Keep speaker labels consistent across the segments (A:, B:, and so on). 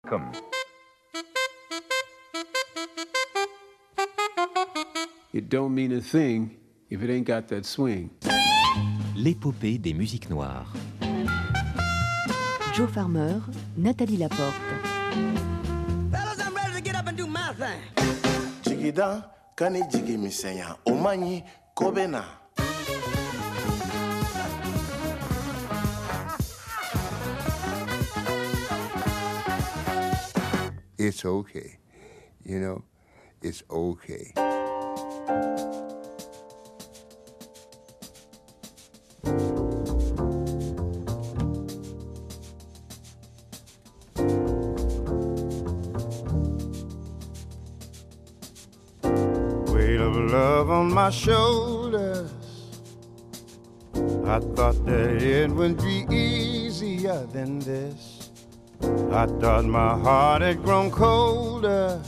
A: Come.
B: It don't mean a thing if it ain't got that swing.
C: L'épopée des musiques noires.
D: Joe Farmer, Nathalie Laporte.
E: Fellas, I'm ready to get up and do my thing.
F: Jigida kani jigi misenya omanyi kobena.
G: It's okay, you know, it's okay.
H: Weight of love on my shoulders. I thought that it would be easier than this. I thought my heart had grown colder,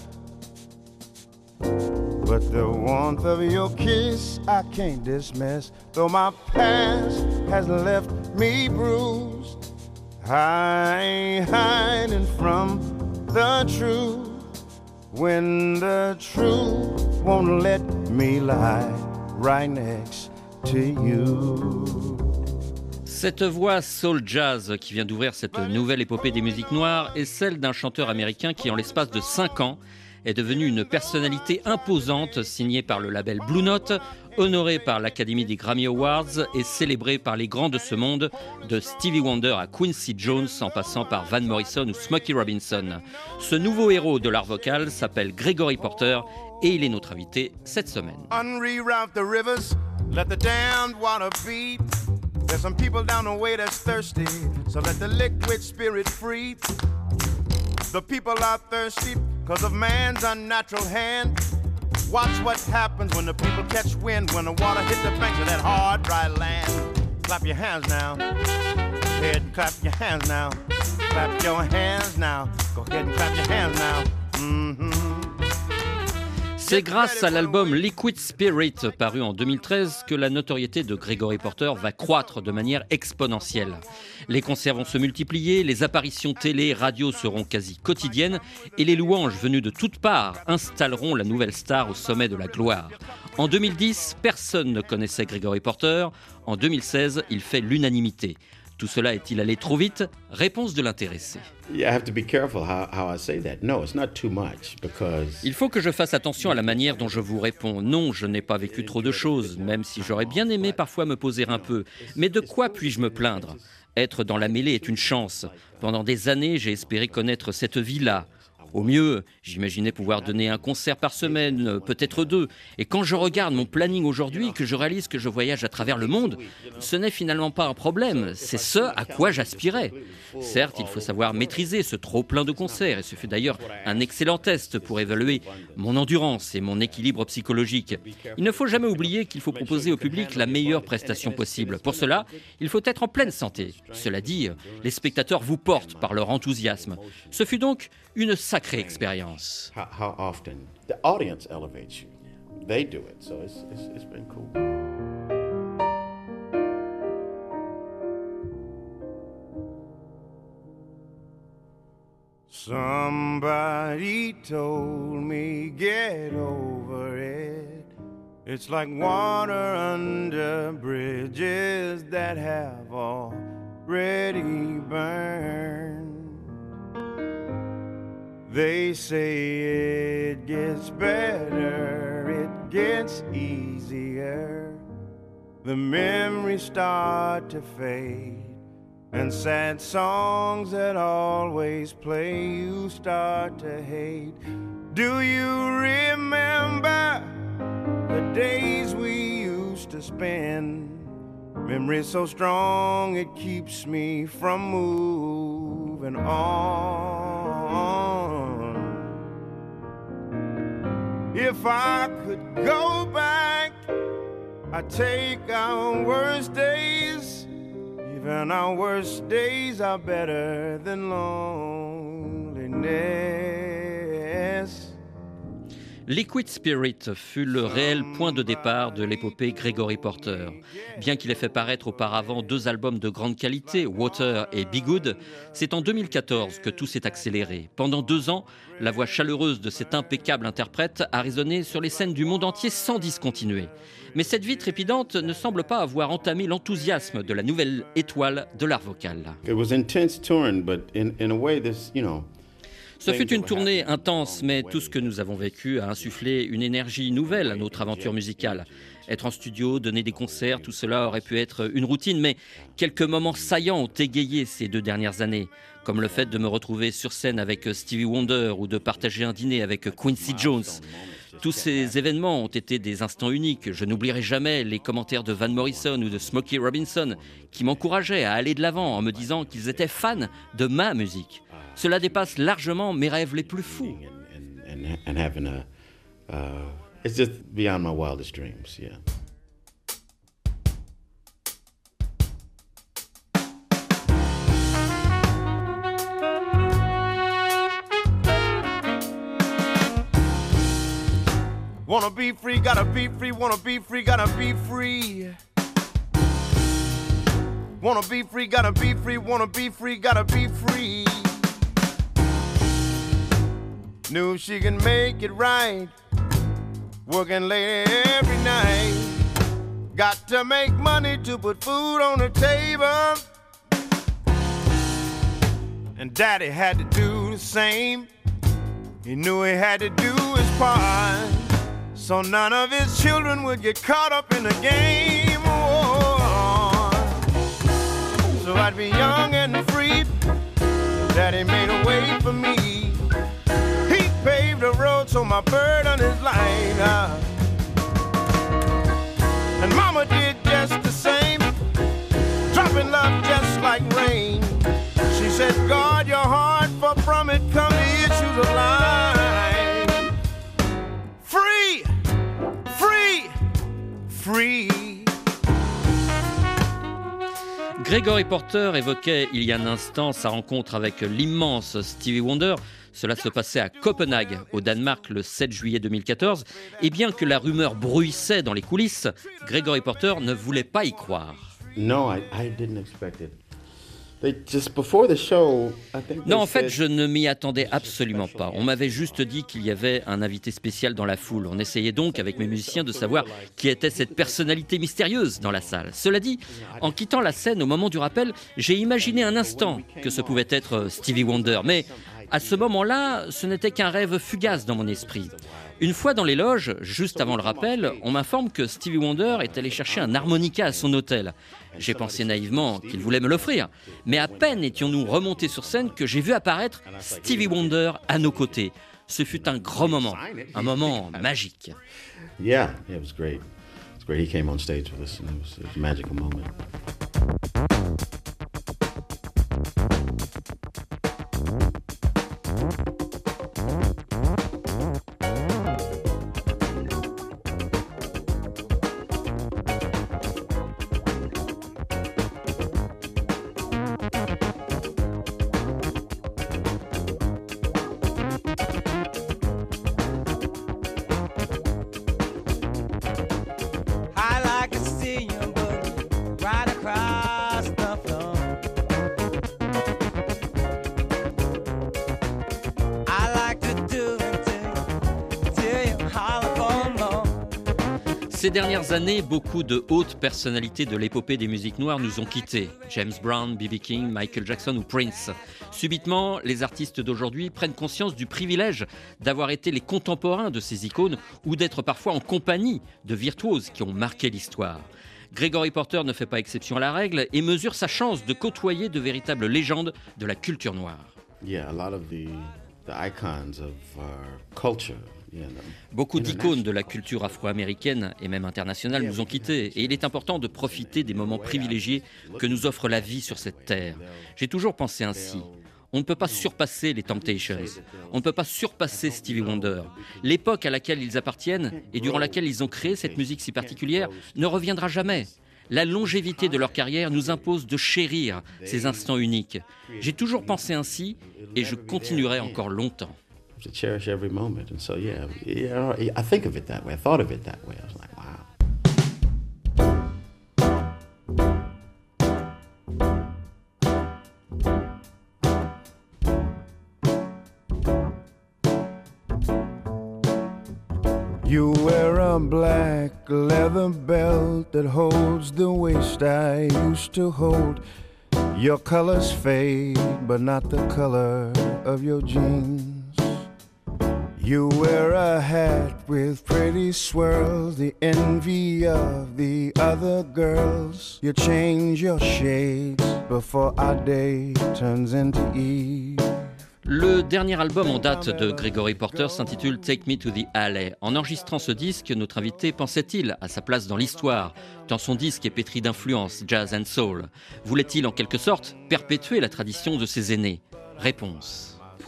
H: but the warmth of your kiss I can't dismiss. Though my past has left me bruised, I ain't hiding from the truth. When the truth won't let me lie right next to you.
I: Cette voix soul jazz qui vient d'ouvrir cette nouvelle épopée des musiques noires est celle d'un chanteur américain qui, en l'espace de 5 ans, est devenu une personnalité imposante, signée par le label Blue Note, honoré par l'Académie des Grammy Awards et célébré par les grands de ce monde, de Stevie Wonder à Quincy Jones en passant par Van Morrison ou Smokey Robinson. Ce nouveau héros de l'art vocal s'appelle Gregory Porter et il est notre invité cette semaine.
H: Unreroute the rivers, let the damned water beat. There's some people down the way that's thirsty, so let the liquid spirit free. The people are thirsty because of man's unnatural hand. Watch what happens when the people catch wind, when the water hits the banks of that hard, dry land. Clap your hands now. Go ahead and clap your hands now. Clap your hands now. Go ahead and clap your hands now. Mm-hmm.
I: C'est grâce à l'album Liquid Spirit, paru en 2013, que la notoriété de Gregory Porter va croître de manière exponentielle. Les concerts vont se multiplier, les apparitions télé, radio seront quasi quotidiennes et les louanges venues de toutes parts installeront la nouvelle star au sommet de la gloire. En 2010, personne ne connaissait Gregory Porter. En 2016, il fait l'unanimité. Tout cela est-il allé trop vite ? Réponse de l'intéressé. Il faut que je fasse attention à la manière dont je vous réponds. Non, je n'ai pas vécu trop de choses, même si j'aurais bien aimé parfois me poser un peu. Mais de quoi puis-je me plaindre ? Être dans la mêlée est une chance. Pendant des années, j'ai espéré connaître cette vie-là. Au mieux, j'imaginais pouvoir donner un concert par semaine, peut-être 2. Et quand je regarde mon planning aujourd'hui et que je réalise que je voyage à travers le monde, ce n'est finalement pas un problème. C'est ce à quoi j'aspirais. Certes, il faut savoir maîtriser ce trop-plein de concerts. Et ce fut d'ailleurs un excellent test pour évaluer mon endurance et mon équilibre psychologique. Il ne faut jamais oublier qu'il faut proposer au public la meilleure prestation possible. Pour cela, il faut être en pleine santé. Cela dit, les spectateurs vous portent par leur enthousiasme. Ce fut donc une sacrée expérience.
J: How often the audience elevates you. They do it, so it's been cool.
H: Somebody told me get over it. It's like water under bridges that have already burned. They say it gets better, it gets easier. The memories start to fade, and sad songs that always play you start to hate. Do you remember the days we used to spend? Memory so strong it keeps me from moving on. If I could go back, I'd take our worst days. Even our worst days are better than loneliness.
I: Liquid Spirit fut le réel point de départ de l'épopée Gregory Porter. Bien qu'il ait fait paraître auparavant 2 albums de grande qualité, Water et Be Good, c'est en 2014 que tout s'est accéléré. Pendant 2 ans, la voix chaleureuse de cet impeccable interprète a résonné sur les scènes du monde entier sans discontinuer. Mais cette vie trépidante ne semble pas avoir entamé l'enthousiasme de la nouvelle étoile de l'art vocal.
J: It was intense touring, but in a way, this, you know.
I: Ce fut une tournée intense, mais tout ce que nous avons vécu a insufflé une énergie nouvelle à notre aventure musicale. Être en studio, donner des concerts, tout cela aurait pu être une routine, mais quelques moments saillants ont égayé ces 2 dernières années, comme le fait de me retrouver sur scène avec Stevie Wonder ou de partager un dîner avec Quincy Jones. Tous ces événements ont été des instants uniques. Je n'oublierai jamais les commentaires de Van Morrison ou de Smokey Robinson qui m'encourageaient à aller de l'avant en me disant qu'ils étaient fans de ma musique. Cela dépasse largement mes rêves les plus fous.
J: And having it's just beyond my wildest dreams, yeah.
H: Wanna be free, gotta be free, wanna be free, gotta be free. Wanna be free, gotta be free, wanna be free, gotta be free. Knew she can make it right, working late every night. Got to make money to put food on the table. And Daddy had to do the same. He knew he had to do his part, so none of his children would get caught up in the game. Oh, so I'd be young and free. Daddy made a way for me. He paved the road so my burden is light. And Mama did just the same, dropping love just like rain. She said, guard your heart, for from it come the issues of life. Free, free, free.
I: Gregory Porter évoquait il y a un instant sa rencontre avec l'immense Stevie Wonder. Cela se passait à Copenhague, au Danemark, le 7 juillet 2014. Et bien que la rumeur bruissait dans les coulisses, Gregory Porter ne voulait pas y croire.
J: No, I didn't expect it. Just before the show, I think
I: Non, en fait, je ne m'y attendais absolument pas. On m'avait juste dit qu'il y avait un invité spécial dans la foule. On essayait donc, avec mes musiciens, de savoir qui était cette personnalité mystérieuse dans la salle. Cela dit, en quittant la scène au moment du rappel, j'ai imaginé un instant que ce pouvait être Stevie Wonder. Mais à ce moment-là, ce n'était qu'un rêve fugace dans mon esprit. Une fois dans les loges, juste avant le rappel, on m'informe que Stevie Wonder est allé chercher un harmonica à son hôtel. J'ai pensé naïvement qu'il voulait me l'offrir. Mais à peine étions-nous remontés sur scène que j'ai vu apparaître Stevie Wonder à nos côtés. Ce fut un grand moment, un moment magique.
J: Yeah, it was great. It was great. He came on stage with us, and it was a magical moment.
I: Ces dernières années, beaucoup de hautes personnalités de l'épopée des musiques noires nous ont quittés. James Brown, B.B. King, Michael Jackson ou Prince. Subitement, les artistes d'aujourd'hui prennent conscience du privilège d'avoir été les contemporains de ces icônes ou d'être parfois en compagnie de virtuoses qui ont marqué l'histoire. Gregory Porter ne fait pas exception à la règle et mesure sa chance de côtoyer de véritables légendes de la culture noire.
J: Yeah, a lot of the icons of our culture.
I: Beaucoup d'icônes de la culture afro-américaine et même internationale nous ont quittés et il est important de profiter des moments privilégiés que nous offre la vie sur cette terre. J'ai toujours pensé ainsi. On ne peut pas surpasser les Temptations. On ne peut pas surpasser Stevie Wonder. L'époque à laquelle ils appartiennent et durant laquelle ils ont créé cette musique si particulière ne reviendra jamais. La longévité de leur carrière nous impose de chérir ces instants uniques. J'ai toujours pensé ainsi et je continuerai encore longtemps.
J: to cherish every moment. And so, yeah, I think of it that way. I thought of it that way. I was like, wow.
H: You wear a black leather belt that holds the waist I used to hold. Your colors fade, but not the color of your jeans. You wear a hat with pretty swirls, the envy of the other girls. You change your shades before our day turns into eve.
I: Le dernier album en date de Gregory Porter s'intitule Take Me to the Alley. En enregistrant ce disque, notre invité pensait-il à sa place dans l'histoire, tant son disque est pétri d'influences jazz and soul? Voulait-il en quelque sorte perpétuer la tradition de ses aînés? Réponse.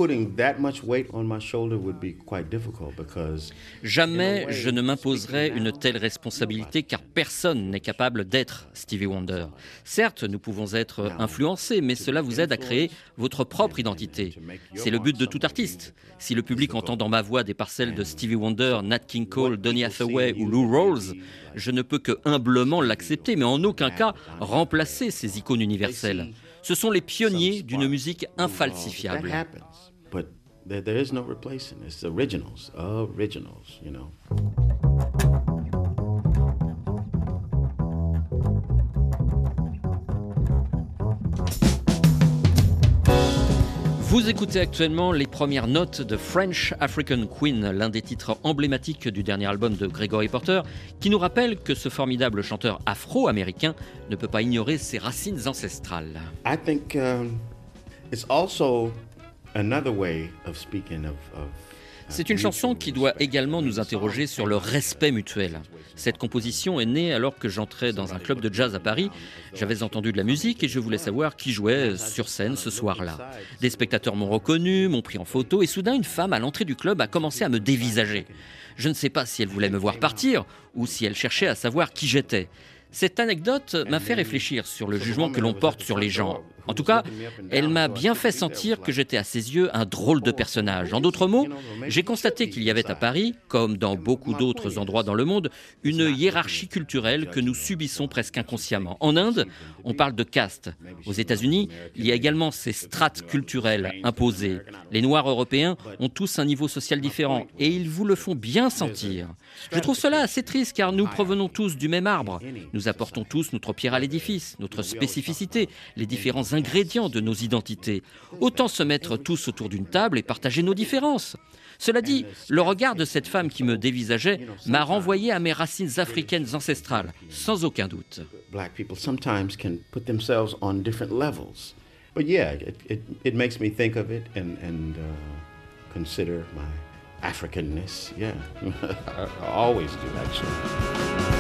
I: Jamais je ne m'imposerai une telle responsabilité car personne n'est capable d'être Stevie Wonder. Certes, nous pouvons être influencés, mais cela vous aide à créer votre propre identité. C'est le but de tout artiste. Si le public entend dans ma voix des parcelles de Stevie Wonder, Nat King Cole, Donny Hathaway ou Lou Rawls, je ne peux que humblement l'accepter, mais en aucun cas remplacer ces icônes universelles. Ce sont les pionniers d'une musique infalsifiable.
J: But there is no replacing. It's originals, you know.
I: Vous écoutez actuellement les premières notes de French African Queen, l'un des titres emblématiques du dernier album de Gregory Porter, qui nous rappelle que ce formidable chanteur afro-américain ne peut pas ignorer ses racines ancestrales.
J: I think it's also another way of speaking of
I: C'est une chanson qui doit également nous interroger sur le respect mutuel. Cette composition est née alors que j'entrais dans un club de jazz à Paris. J'avais entendu de la musique et je voulais savoir qui jouait sur scène ce soir-là. Des spectateurs m'ont reconnu, m'ont pris en photo et soudain une femme à l'entrée du club a commencé à me dévisager. Je ne sais pas si elle voulait me voir partir ou si elle cherchait à savoir qui j'étais. Cette anecdote m'a fait réfléchir sur le jugement que l'on porte sur les gens. En tout cas, elle m'a bien fait sentir que j'étais à ses yeux un drôle de personnage. En d'autres mots, j'ai constaté qu'il y avait à Paris, comme dans beaucoup d'autres endroits dans le monde, une hiérarchie culturelle que nous subissons presque inconsciemment. En Inde, on parle de caste. Aux États-Unis, il y a également ces strates culturelles imposées. Les Noirs européens ont tous un niveau social différent et ils vous le font bien sentir. Je trouve cela assez triste car nous provenons tous du même arbre. Nous apportons tous notre pierre à l'édifice, notre spécificité, les différents ingrédients de nos identités. Autant se mettre tous autour d'une table et partager nos différences. Cela dit, le regard de cette femme qui me dévisageait m'a renvoyé à mes racines africaines ancestrales, sans aucun doute.
J: Black people sometimes can put themselves on different levels. But yeah, it makes me think of it and consider my Africanness. Yeah, I always do actually.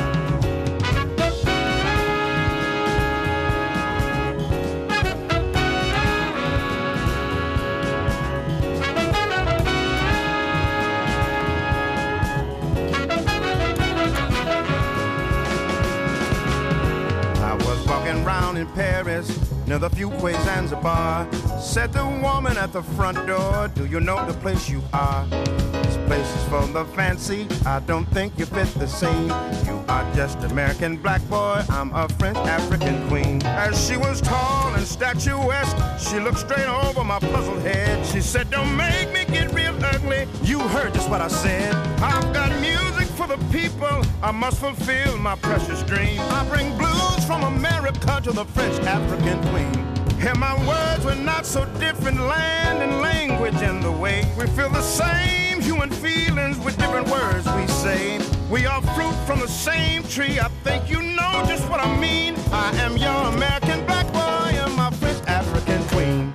H: In Paris, near the Fuquay Zanzibar, said the woman at the front door, do you know the place you are? This place is for the fancy, I don't think you fit the scene. You are just American black boy, I'm a French African queen. As she was tall and statuesque, she looked straight over my puzzled head. She said, don't make me get real ugly, you heard just what I said. I've got music for the people, I must fulfill my precious dream. I bring blues from America to the French African queen. Hear my words, we're not so different, land and language and the way we feel the same human feelings with different words we say. We are fruit from the same tree, I think you know just what I mean. I am your American black boy and my French African queen.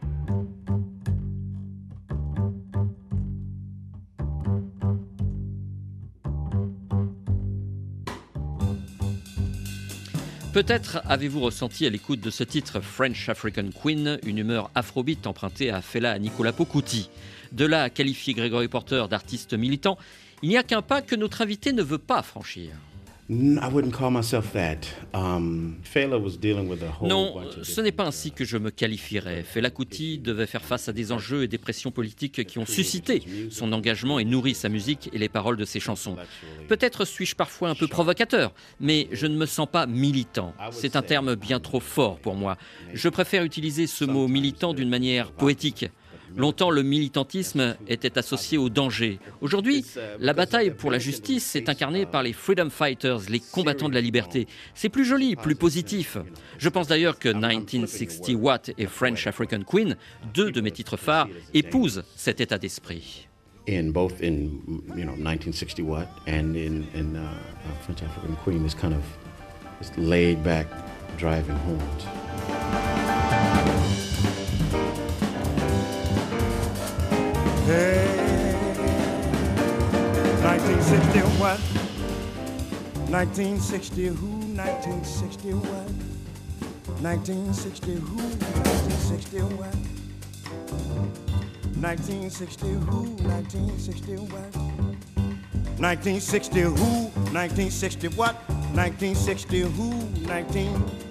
I: Peut-être avez-vous ressenti à l'écoute de ce titre French African Queen une humeur afrobeat empruntée à Fela Anikulapo Kuti. De là à qualifier Gregory Porter d'artiste militant, il n'y a qu'un pas que notre invité ne veut pas franchir.
J: I wouldn't call myself that. Fela was dealing with a whole
I: Non,
J: bunch of
I: ce n'est pas ainsi que je me qualifierais. Fela Kuti devait faire face à des enjeux et des pressions politiques qui ont suscité son engagement et nourri sa musique et les paroles de ses chansons. Peut-être suis-je parfois un peu provocateur, mais je ne me sens pas militant. C'est un terme bien trop fort pour moi. Je préfère utiliser ce mot militant d'une manière poétique. Longtemps, le militantisme était associé au danger. Aujourd'hui, la bataille pour la justice est incarnée par les freedom fighters, les combattants de la liberté. C'est plus joli, plus positif. Je pense d'ailleurs que 1960 Watt et French African Queen, deux de mes titres phares, épousent cet état d'esprit.
J: in 1960 Watt and in French African Queen is kind of this laid back driving horns.
H: Hey, 1960 what? 1960 who? 1960 what? 1960 who? 1960 what? 1960 who? 1960 what? 1960 who? 1960 what? 1960 who? 19.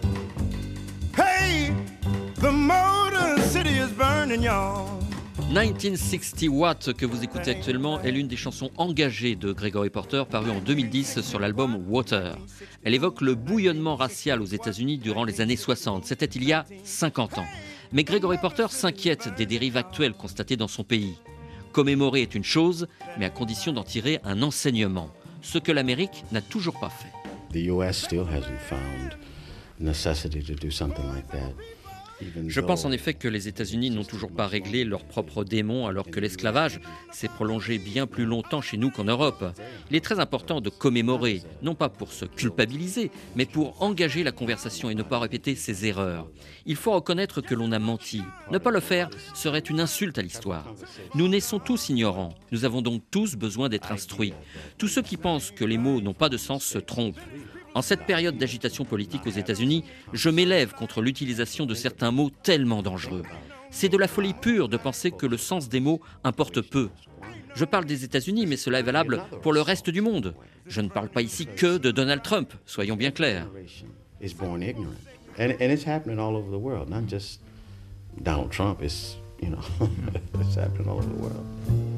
H: Hey, the Motor City is burning, y'all.
I: 1960 Watt que vous écoutez actuellement est l'une des chansons engagées de Gregory Porter parue en 2010 sur l'album Water. Elle évoque le bouillonnement racial aux États-Unis durant les années 60. C'était il y a 50 ans. Mais Gregory Porter s'inquiète des dérives actuelles constatées dans son pays. Commémorer est une chose, mais à condition d'en tirer un enseignement, ce que l'Amérique n'a toujours pas fait.
J: The US still hasn't found necessity to do something like that.
I: Je pense en effet que les États-Unis n'ont toujours pas réglé leurs propres démons alors que l'esclavage s'est prolongé bien plus longtemps chez nous qu'en Europe. Il est très important de commémorer, non pas pour se culpabiliser, mais pour engager la conversation et ne pas répéter ses erreurs. Il faut reconnaître que l'on a menti. Ne pas le faire serait une insulte à l'histoire. Nous naissons tous ignorants. Nous avons donc tous besoin d'être instruits. Tous ceux qui pensent que les mots n'ont pas de sens se trompent. En cette période d'agitation politique aux États-Unis, je m'élève contre l'utilisation de certains mots tellement dangereux. C'est de la folie pure de penser que le sens des mots importe peu. Je parle des États-Unis, mais cela est valable pour le reste du monde. Je ne parle pas ici que de Donald Trump, soyons bien clairs.
J: Is born ignorant, and it's happening all over the world, not just Donald Trump. It's it's happening all over the world.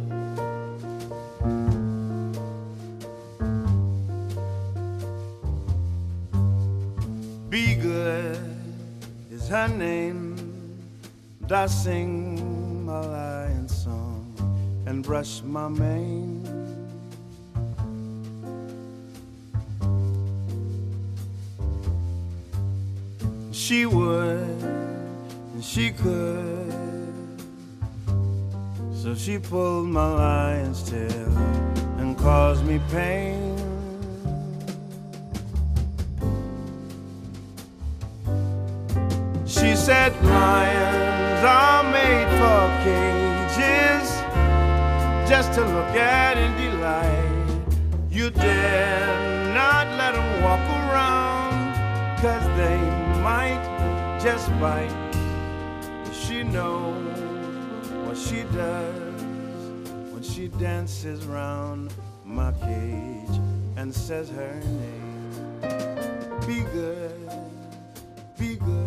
H: Be good is her name. I sing my lion song and brush my mane. She would and she could, so she pulled my lion's tail and caused me pain. She said lions are made for cages, just to look at and delight. You dare not let them walk around, 'cause they might just bite. She knows what she does when she dances round my cage and says her name. Be good, be good.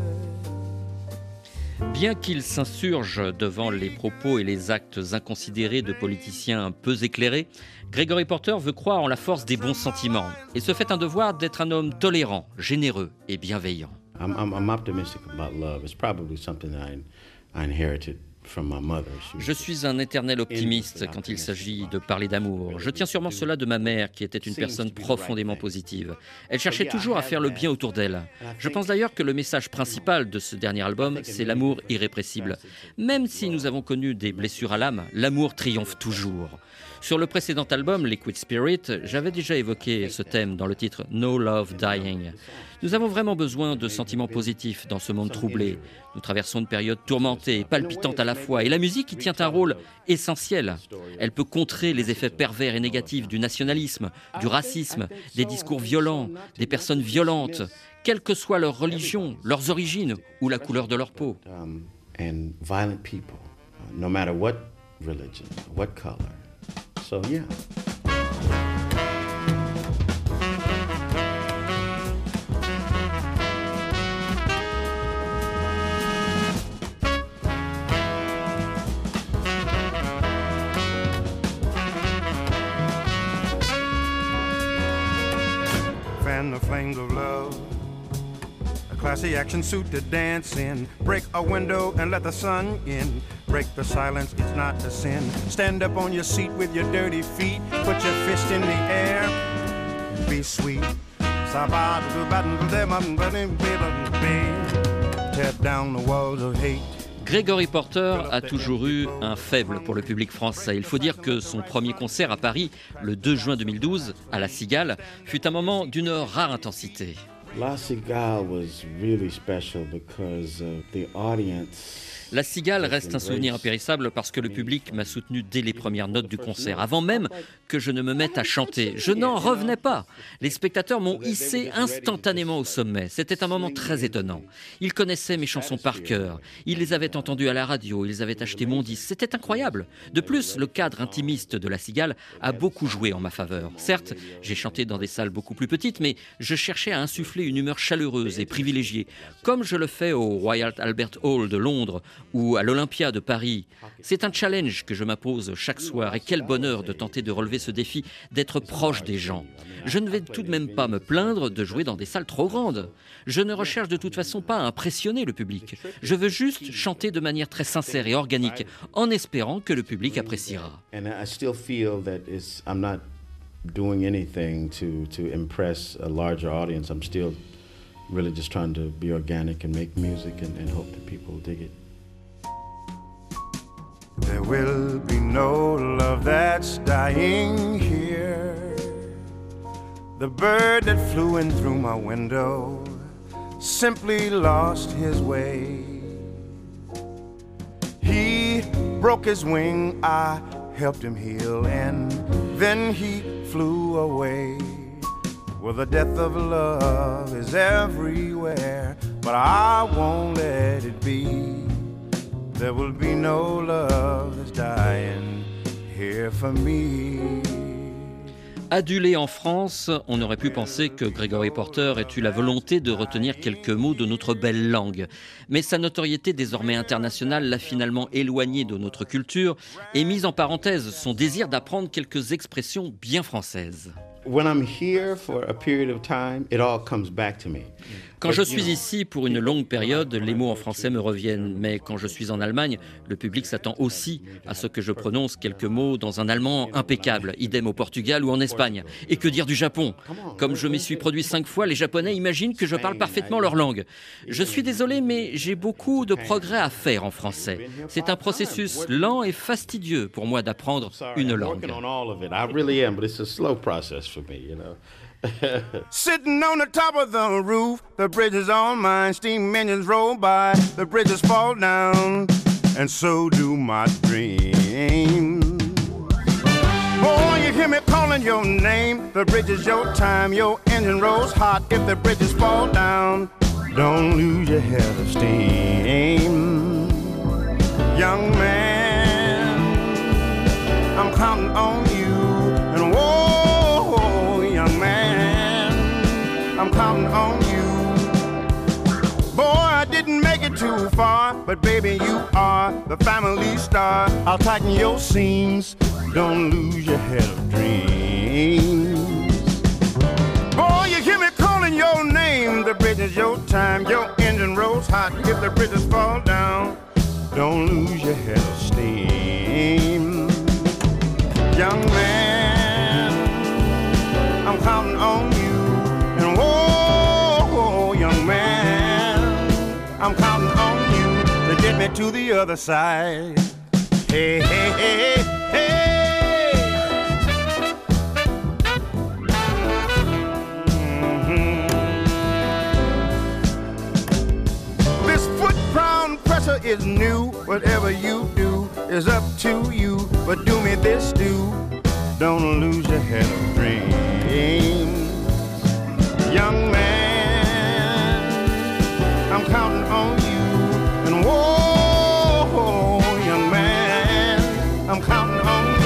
I: Bien qu'il s'insurge devant les propos et les actes inconsidérés de politiciens peu éclairés, Gregory Porter veut croire en la force des bons sentiments et se fait un devoir d'être un homme tolérant, généreux et bienveillant.
J: I'm optimistic about love. It's probably something that I inherited from my mother.
I: Je suis un éternel optimiste quand il s'agit de parler d'amour. Je tiens sûrement cela de ma mère, qui était une personne profondément positive. Elle cherchait toujours à faire le bien autour d'elle. Je pense d'ailleurs que le message principal de ce dernier album, c'est l'amour irrépressible. Même si nous avons connu des blessures à l'âme, l'amour triomphe toujours. Sur le précédent album, Liquid Spirit, j'avais déjà évoqué ce thème dans le titre No Love Dying. Nous avons vraiment besoin de sentiments positifs dans ce monde troublé. Nous traversons une période tourmentée et palpitante à la fois, et la musique y tient un rôle essentiel. Elle peut contrer les effets pervers et négatifs du nationalisme, du racisme, des discours violents, des personnes violentes, quelle que soit leur religion, leurs origines ou la couleur de leur peau.
J: And violent people, no matter what religion, what color. So yeah.
H: fan the flames of love. A classy action suit to dance in. Break a window and let the sun in. Break the silence, it's not a sin. Stand up on your seat with your dirty feet. Put your fist in the air. Be sweet. Tear down the walls of hate.
I: Gregory Porter a toujours eu un faible pour le public français. Il faut dire que son premier concert à Paris, le 2 juin 2012, à La Cigale, fut un moment d'une rare intensité.
J: La Cigale was really special because the audience.
I: La Cigale reste un souvenir impérissable parce que le public m'a soutenu dès les premières notes du concert, avant même que je ne me mette à chanter. Je n'en revenais pas. Les spectateurs m'ont hissé instantanément au sommet. C'était un moment très étonnant. Ils connaissaient mes chansons par cœur. Ils les avaient entendues à la radio, ils avaient acheté mon disque. C'était incroyable. De plus, le cadre intimiste de La Cigale a beaucoup joué en ma faveur. Certes, j'ai chanté dans des salles beaucoup plus petites, mais je cherchais à insuffler une humeur chaleureuse et privilégiée, comme je le fais au Royal Albert Hall de Londres ou à l'Olympia de Paris. C'est un challenge que je m'impose chaque soir et quel bonheur de tenter de relever ce défi, d'être proche des gens. Je ne vais tout de même pas me plaindre de jouer dans des salles trop grandes. Je ne recherche de toute façon pas à impressionner le public. Je veux juste chanter de manière très sincère et organique, en espérant que le public appréciera.
J: And I still feel that I'm not doing anything to impress a larger audience. I'm still really just trying to be organic and make music and hope that people dig it.
H: There will be no love that's dying here. The bird that flew in through my window simply lost his way. He broke his wing, I helped him heal, and then he flew away. Well, the death of love is everywhere, but I won't let it be. There will be no love that's dying here for me.
I: Adulé en France, on aurait pu penser que Gregory Porter ait eu la volonté de retenir quelques mots de notre belle langue. Mais sa notoriété désormais internationale l'a finalement éloigné de notre culture et mis en parenthèse son désir d'apprendre quelques expressions bien françaises.
J: When I'm here for a period of time, it all comes back to me.
I: Quand je suis ici pour une longue période, les mots en français me reviennent. Mais quand je suis en Allemagne, le public s'attend aussi à ce que je prononce quelques mots dans un allemand impeccable. Idem au Portugal ou en Espagne. Et que dire du Japon ? Comme je m'y suis produit 5 fois, les Japonais imaginent que je parle parfaitement leur langue. Je suis désolé, mais j'ai beaucoup de progrès à faire en français. C'est un processus lent et fastidieux pour moi d'apprendre une langue.
H: Sitting on the top of the roof, the bridge is on mine, steam engines roll by, the bridges fall down, and so do my dreams. Oh, you hear me calling your name, the bridge is your time, your engine rolls hot, if the bridges fall down, don't lose your head of steam. Young man, I'm counting on you, and whoa, young man, I'm counting on you. Boy, I didn't make it too far, but baby, you are the family star. I'll tighten your seams, don't lose your head of dreams. Boy, you hear me calling your name, the bridge is your time, your engine rolls hot, if the bridges fall down, don't lose your head of steam. Young man, I'm counting on you, and whoa, young man, I'm counting on you to get me to the other side. Hey, hey, hey, hey. Mm-hmm. This foot pound pressure is new. Whatever you do is up to you. But do me this, don't lose your head of dreams. Young man, I'm counting on you, and whoa, young man, I'm counting on you.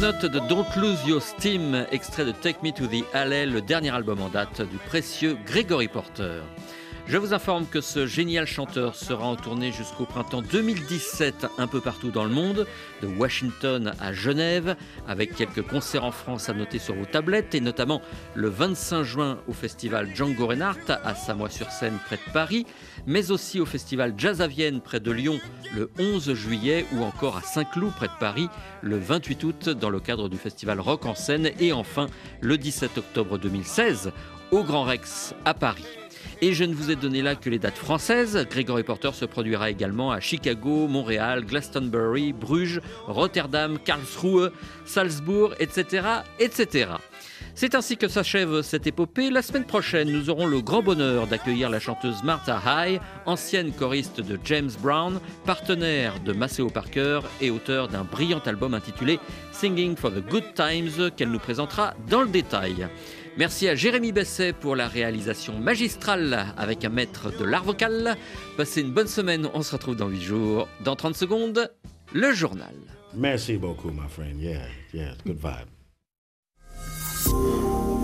I: notes de Don't Lose Your Steam, extrait de Take Me to the Alley, le dernier album en date du précieux Gregory Porter. Je vous informe que ce génial chanteur sera en tournée jusqu'au printemps 2017 un peu partout dans le monde, de Washington à Genève, avec quelques concerts en France à noter sur vos tablettes, et notamment le 25 juin au festival Django Reinhardt à Samois-sur-Seine près de Paris, mais aussi au festival Jazz à Vienne près de Lyon le 11 juillet, ou encore à Saint-Cloud près de Paris le 28 août dans le cadre du festival Rock en Seine, et enfin le 17 octobre 2016 au Grand Rex à Paris. Et je ne vous ai donné là que les dates françaises. Gregory Porter se produira également à Chicago, Montréal, Glastonbury, Bruges, Rotterdam, Karlsruhe, Salzbourg, etc., etc. C'est ainsi que s'achève cette épopée. La semaine prochaine, nous aurons le grand bonheur d'accueillir la chanteuse Martha High, ancienne choriste de James Brown, partenaire de Maceo Parker et auteur d'un brillant album intitulé Singing for the Good Times qu'elle nous présentera dans le détail. Merci à Jérémy Besset pour la réalisation magistrale avec un maître de l'art vocal. Passez une bonne semaine, on se retrouve dans 8 jours. Dans 30 secondes, le journal.
J: Merci beaucoup, my friend. Yeah, good vibe.